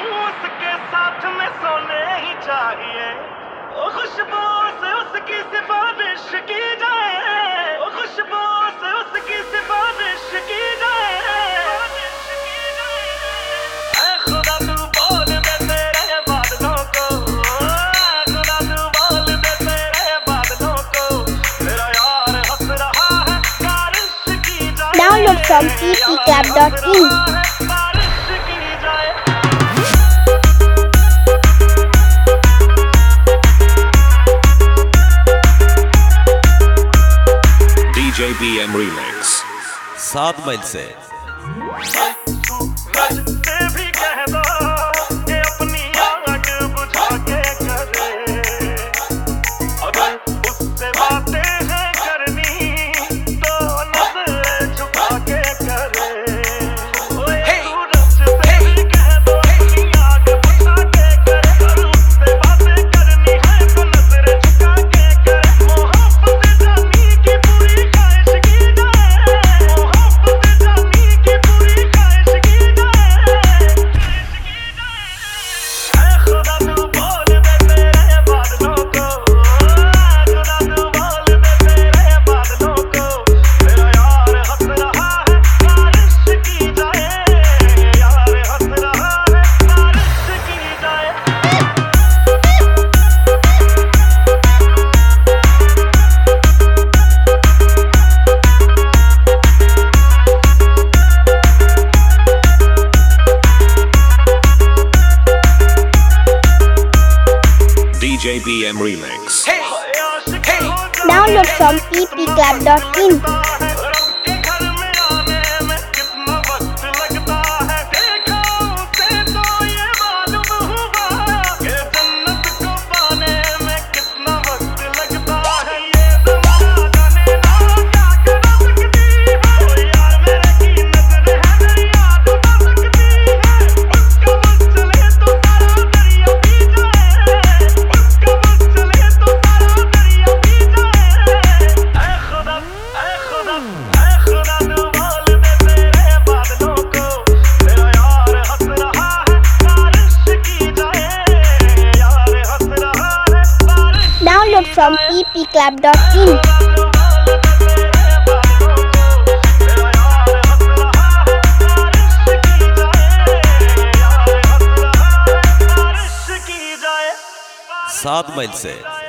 उसके साथ में सोने ही चाहिए। ओ खुशबू से उसकी सिफारिश की जाए, ओ खुशबू से उसकी सिफारिश की जाए। ऐ खुदा तू बोल दे तेरे बादलों को, खुदा तू बोल दे तेरे बादलों को, मेरा यार हंस रहा है बारिश की जाए। Download from ppclub.in। JBM Remix 7 मील से भी कह दो कि अपनी आग बुझा के करे, अगर उससे बातें हैं करनी तो नजर झुका के करे। सूरज भी कह दो अपनी आग बुझा के करे, अगर उससे बातें करनी है तो नजर झुका के करे। मोहब्बत जानी की पूरी ख्वाहिश की जाए, मोहब्बत जानी की पूरी ख्वाहिश की जाए। ऐ खुदा तू बोल दे तेरे बादलों को, खुदा तू बोल दे तेरे बादलों को, मेरा यार हंस रहा है बारिश की जाए, यार हंस रहा है बारिश की जाए। DJBM Remix Download from ppclub.in। Download from ppclub.in। सात मील से